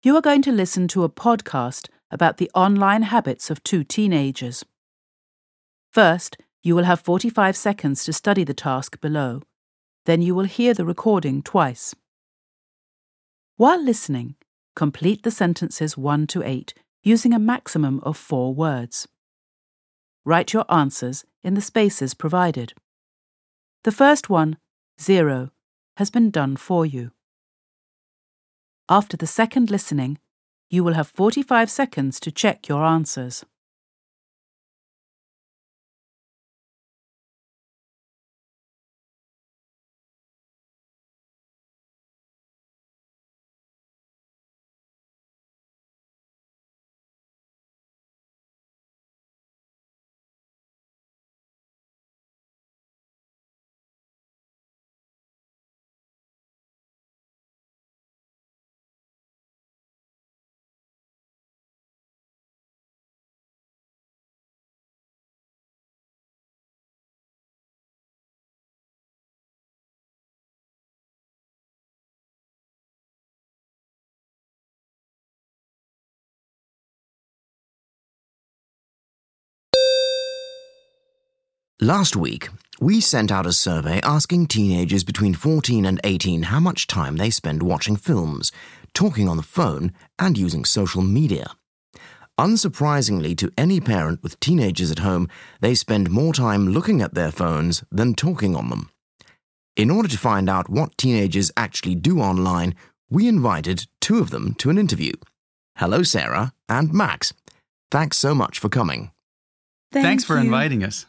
You are going to listen to a podcast about the online habits of two teenagers. First, you will have 45 seconds to study the task below. Then you will hear the recording twice. While listening, complete the sentences 1 to 8 using a maximum of 4 words. Write your answers in the spaces provided. The first one, 0, has been done for you. After the second listening, you will have 45 seconds to check your answers. Last week, we sent out a survey asking teenagers between 14 and 18 how much time they spend watching films, talking on the phone, and using social media. Unsurprisingly to any parent with teenagers at home, they spend more time looking at their phones than talking on them. In order to find out what teenagers actually do online, we invited 2 of them to an interview. Hello, Sarah and Max. Thanks so much for coming. Thanks for inviting us.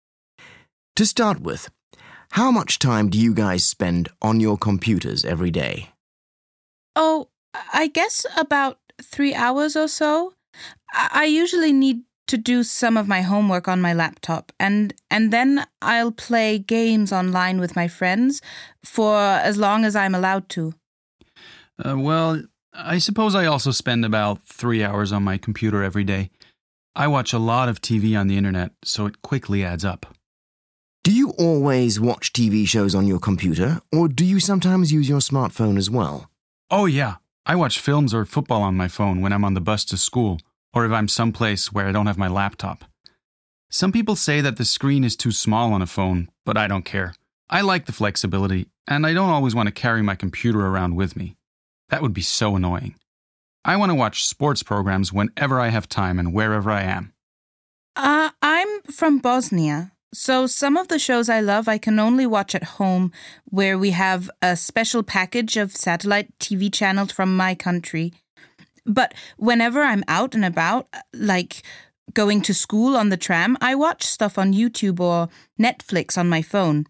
To start with, how much time do you guys spend on your computers every day? Oh, I guess about 3 hours or so. I usually need to do some of my homework on my laptop, and then I'll play games online with my friends for as long as I'm allowed to. Well, I suppose I also spend about 3 hours on my computer every day. I watch a lot of TV on the internet, so it quickly adds up. Do you always watch TV shows on your computer, or do you sometimes use your smartphone as well? Oh yeah, I watch films or football on my phone when I'm on the bus to school, or if I'm someplace where I don't have my laptop. Some people say that the screen is too small on a phone, but I don't care. I like the flexibility, and I don't always want to carry my computer around with me. That would be so annoying. I want to watch sports programs whenever I have time and wherever I am. I'm from Bosnia. So some of the shows I love I can only watch at home, where we have a special package of satellite TV channels from my country. But whenever I'm out and about, like going to school on the tram, I watch stuff on YouTube or Netflix on my phone.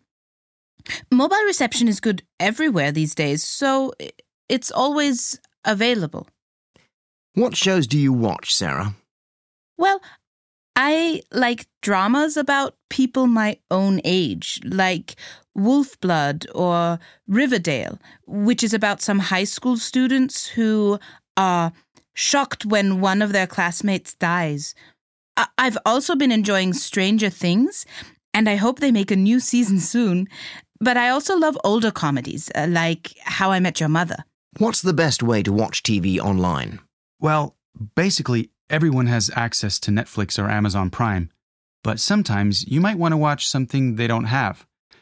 Mobile reception is good everywhere these days, so it's always available. What shows do you watch, Sarah? Well, I like dramas about people my own age, like Wolf Blood or Riverdale, which is about some high school students who are shocked when one of their classmates dies. I've also been enjoying Stranger Things, and I hope they make a new season soon. But I also love older comedies, like How I Met Your Mother. What's the best way to watch TV online? Well, basically, everyone has access to Netflix or Amazon Prime, but sometimes you might want to watch something they don't have.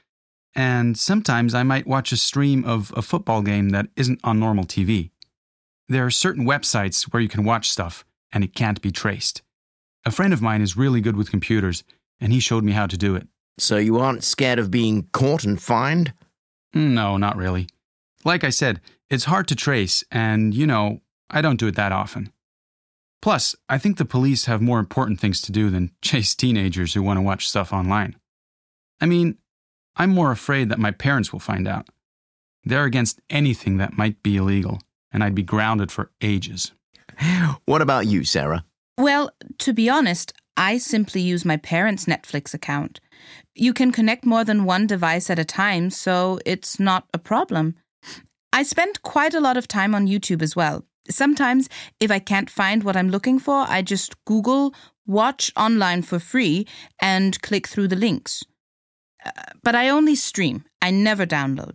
And sometimes I might watch a stream of a football game that isn't on normal TV. There are certain websites where you can watch stuff, and it can't be traced. A friend of mine is really good with computers, and he showed me how to do it. So you aren't scared of being caught and fined? No, not really. Like I said, it's hard to trace, and, I don't do it that often. Plus, I think the police have more important things to do than chase teenagers who want to watch stuff online. I mean, I'm more afraid that my parents will find out. They're against anything that might be illegal, and I'd be grounded for ages. What about you, Sarah? Well, to be honest, I simply use my parents' Netflix account. You can connect more than one device at a time, so it's not a problem. I spend quite a lot of time on YouTube as well. Sometimes, if I can't find what I'm looking for, I just Google watch online for free and click through the links. But I only stream. I never download.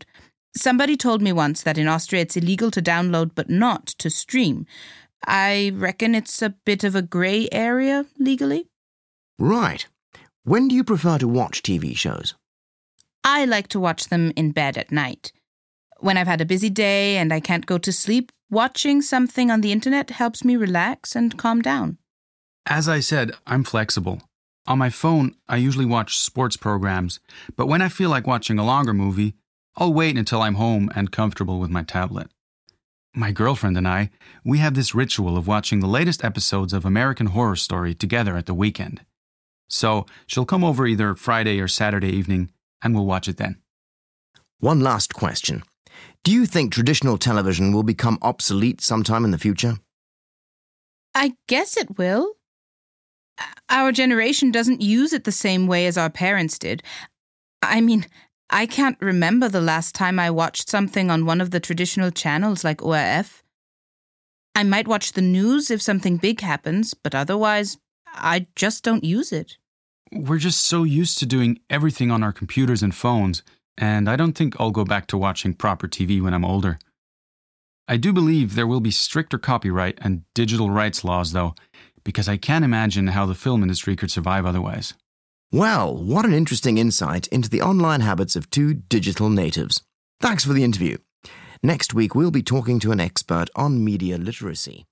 Somebody told me once that in Austria it's illegal to download but not to stream. I reckon it's a bit of a grey area legally. Right. When do you prefer to watch TV shows? I like to watch them in bed at night. When I've had a busy day and I can't go to sleep, watching something on the internet helps me relax and calm down. As I said, I'm flexible. On my phone, I usually watch sports programs, but when I feel like watching a longer movie, I'll wait until I'm home and comfortable with my tablet. My girlfriend and I, we have this ritual of watching the latest episodes of American Horror Story together at the weekend. So she'll come over either Friday or Saturday evening, and we'll watch it then. One last question. Do you think traditional television will become obsolete sometime in the future? I guess it will. Our generation doesn't use it the same way as our parents did. I mean, I can't remember the last time I watched something on one of the traditional channels like ORF. I might watch the news if something big happens, but otherwise, I just don't use it. We're just so used to doing everything on our computers and phones, and I don't think I'll go back to watching proper TV when I'm older. I do believe there will be stricter copyright and digital rights laws, though, because I can't imagine how the film industry could survive otherwise. Well, what an interesting insight into the online habits of two digital natives. Thanks for the interview. Next week, we'll be talking to an expert on media literacy.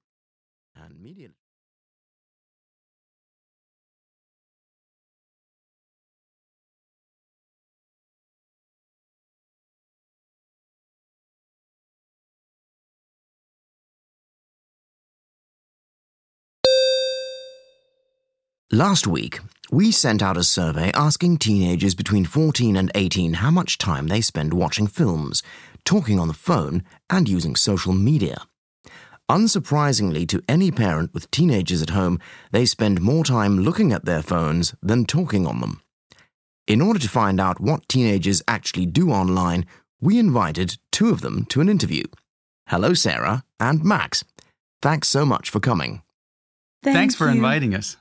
Last week, we sent out a survey asking teenagers between 14 and 18 how much time they spend watching films, talking on the phone, and using social media. Unsurprisingly to any parent with teenagers at home, they spend more time looking at their phones than talking on them. In order to find out what teenagers actually do online, we invited two of them to an interview. Hello, Sarah and Max. Thanks so much for coming. Thanks for inviting us.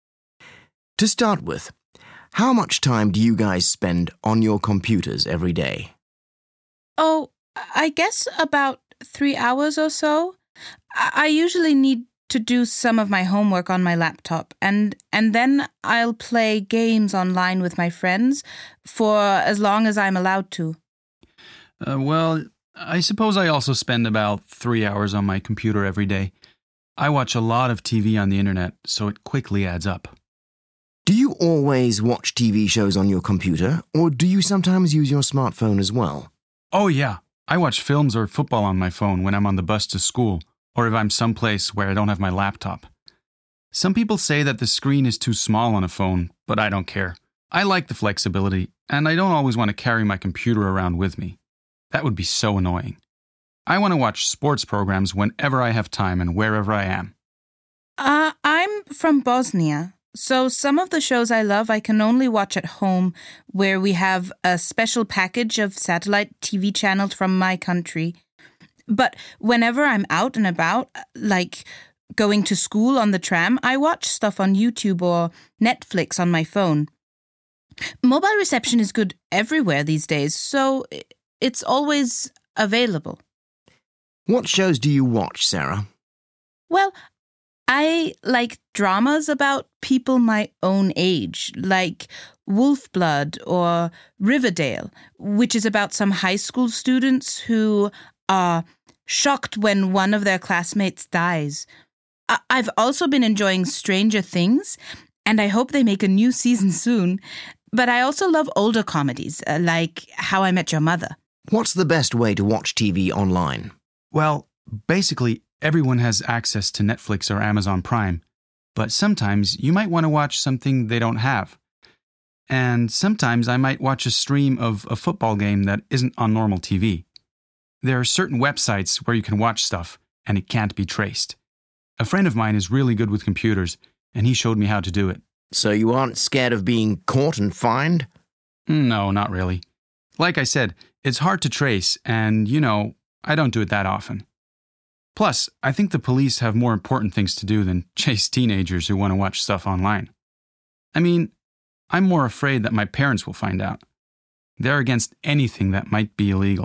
To start with, how much time do you guys spend on your computers every day? Oh, I guess about 3 hours or so. I usually need to do some of my homework on my laptop, and then I'll play games online with my friends for as long as I'm allowed to. Well, I suppose I also spend about 3 hours on my computer every day. I watch a lot of TV on the internet, so it quickly adds up. Do you always watch TV shows on your computer, or do you sometimes use your smartphone as well? Oh yeah, I watch films or football on my phone when I'm on the bus to school, or if I'm someplace where I don't have my laptop. Some people say that the screen is too small on a phone, but I don't care. I like the flexibility, and I don't always want to carry my computer around with me. That would be so annoying. I want to watch sports programs whenever I have time and wherever I am. I'm from Bosnia. So some of the shows I love I can only watch at home, where we have a special package of satellite TV channels from my country. But whenever I'm out and about, like going to school on the tram, I watch stuff on YouTube or Netflix on my phone. Mobile reception is good everywhere these days, so it's always available. What shows do you watch, Sarah? Well, I like dramas about people my own age, like Wolf Blood or Riverdale, which is about some high school students who are shocked when one of their classmates dies. I've also been enjoying Stranger Things, and I hope they make a new season soon. But I also love older comedies, like How I Met Your Mother. What's the best way to watch TV online? Well, basically, everyone has access to Netflix or Amazon Prime, but sometimes you might want to watch something they don't have. And sometimes I might watch a stream of a football game that isn't on normal TV. There are certain websites where you can watch stuff, and it can't be traced. A friend of mine is really good with computers, and he showed me how to do it. So you aren't scared of being caught and fined? No, not really. Like I said, it's hard to trace, and, I don't do it that often. Plus, I think the police have more important things to do than chase teenagers who want to watch stuff online. I mean, I'm more afraid that my parents will find out. They're against anything that might be illegal,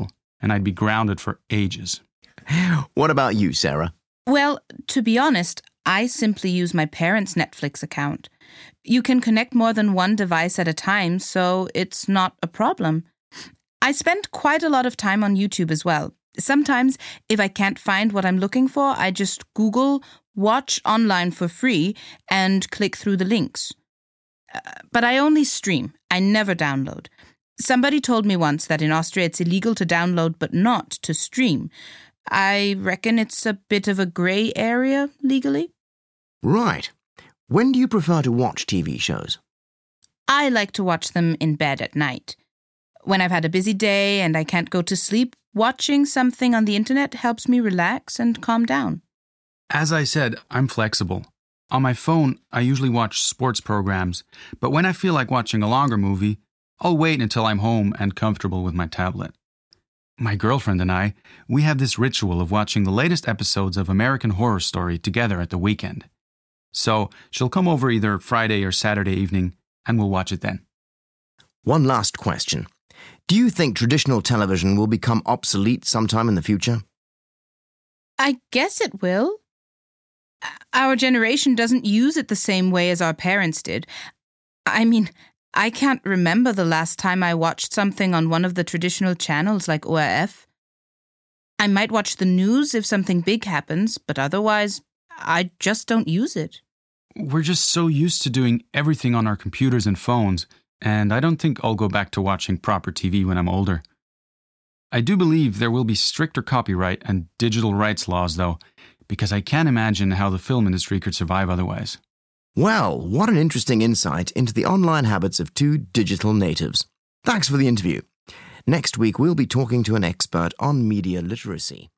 and I'd be grounded for ages. What about you, Sarah? Well, to be honest, I simply use my parents' Netflix account. You can connect more than one device at a time, so it's not a problem. I spend quite a lot of time on YouTube as well. Sometimes, if I can't find what I'm looking for, I just Google "watch online for free" and click through the links. But I only stream. I never download. Somebody told me once that in Austria it's illegal to download but not to stream. I reckon it's a bit of a grey area legally. Right. When do you prefer to watch TV shows? I like to watch them in bed at night. When I've had a busy day and I can't go to sleep, watching something on the internet helps me relax and calm down. As I said, I'm flexible. On my phone, I usually watch sports programs, but when I feel like watching a longer movie, I'll wait until I'm home and comfortable with my tablet. My girlfriend and I, we have this ritual of watching the latest episodes of American Horror Story together at the weekend. So she'll come over either Friday or Saturday evening, and we'll watch it then. One last question. Do you think traditional television will become obsolete sometime in the future? I guess it will. Our generation doesn't use it the same way as our parents did. I mean, I can't remember the last time I watched something on one of the traditional channels like ORF. I might watch the news if something big happens, but otherwise, I just don't use it. We're just so used to doing everything on our computers and phones, and I don't think I'll go back to watching proper TV when I'm older. I do believe there will be stricter copyright and digital rights laws, though, because I can't imagine how the film industry could survive otherwise. Well, what an interesting insight into the online habits of two digital natives. Thanks for the interview. Next week, we'll be talking to an expert on media literacy.